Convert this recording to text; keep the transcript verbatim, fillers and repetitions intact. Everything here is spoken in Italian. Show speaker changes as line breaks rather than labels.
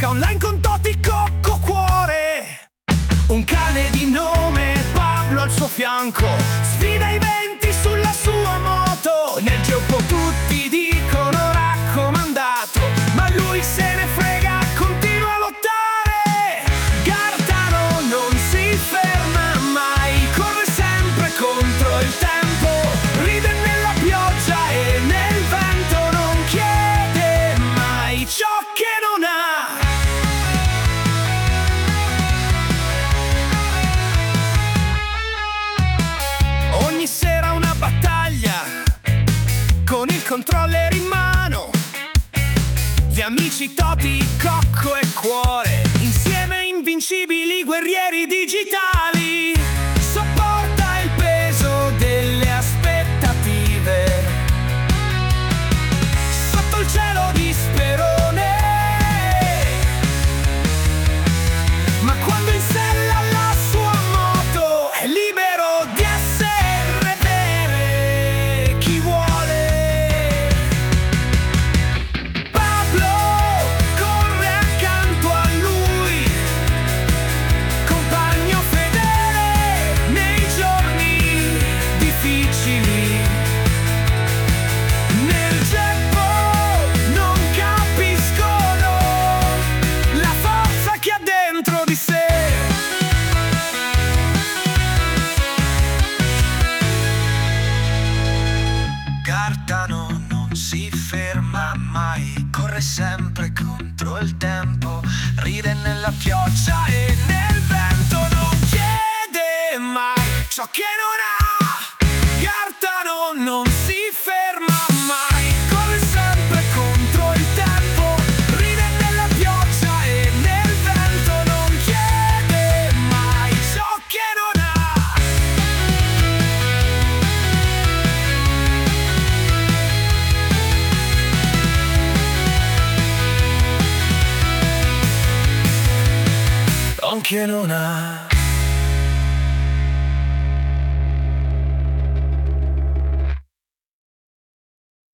online con Toti Cocco Cuore. Un cane di nome Pablo al suo fianco, sfida i venti sulla sua moto. Nel gioco tutti dicono raccomandato, ma lui se ne frega, continua a lottare. Gartano non si ferma mai, corre sempre contro il tempo, ride nella pioggia e nel vento, non chiede mai ciò che non ha. Ogni sera una battaglia, con il controller in mano. Gli amici Toti, Cocco e Cuore, insieme invincibili guerrieri digitali. Sopporta il peso delle aspettative, sotto il cielo di Sperone. Ma quando insella la sua moto è libero di essere vere chi vuole. Pablo corre accanto a lui, compagno fedele nei giorni difficili. Nel ceppo non capiscono la forza che ha dentro di sé. Gartano non si ferma mai, corre sempre contro il tempo, ride nella pioggia e nel vento, non chiede mai ciò che non ha. Gartano non si ferma mai, corre sempre contro il tempo, ride nella pioggia e nel vento, non chiede mai ciò che non ha. Ciò che non ha.